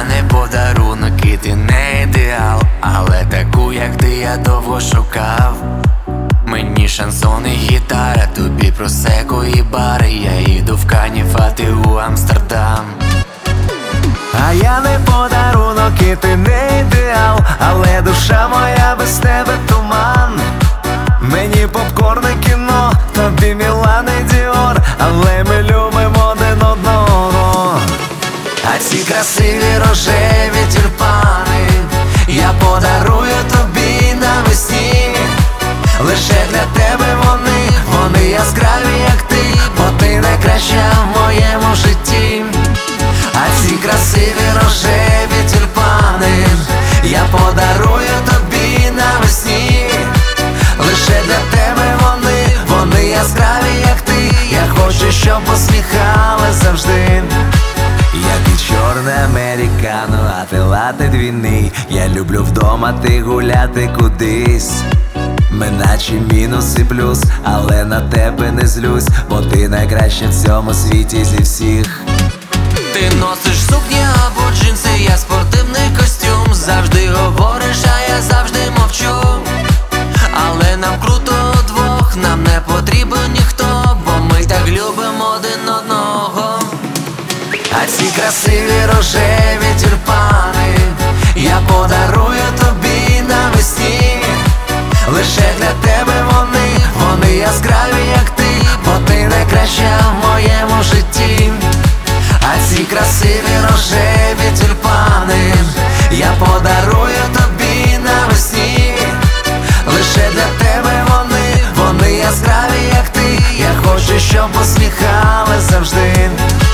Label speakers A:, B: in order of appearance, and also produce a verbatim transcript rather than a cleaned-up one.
A: не подарунок і ти не ідеал, але таку, як ти, я довго шукав. Мені шансон і гітара, тобі просеко і бари. Я їду в Канів, а ти у Амстердам.
B: А я не подарунок і ти не ідеал, але душа моя без тебе туман. Мені попкорн і кіно, тобі Мілан і Діор, але ми любимо один одного.
A: А ці красиві рожеві тюльпани я подарую тобі навесні. Лише для тебе вони, вони яскраві, як ти, бо ти найкраща в моєму житті. А ці красиві рожеві тюльпани я подарую тобі навесні. Лише для тебе вони, вони яскраві, як ти. Я хочу, щоб посміхали завжди.
B: Я під чорне американо, а ти лате двійний. Я люблю вдома ти гуляти кудись. Ми наче мінус і плюс, але на тебе не злюсь, бо ти найкраща в цьому світі зі всіх.
A: Ти носиш сукні або джинси, я спортивний костюм. Завжди говориш, а я завжди мовчу. Але нам круто вдвох, нам не потрібен ніхто, бо ми так любимо один одного. А ці красиві рожеві тюльпани я подарую тобі навесні. Лише для тебе вони, вони яскраві, як ти, бо ти найкраща в моєму житті. А ці красиві рожеві тюльпани я подарую тобі навесні. Лише для тебе вони, вони яскраві, як ти. Я хочу, щоб посміхали завжди.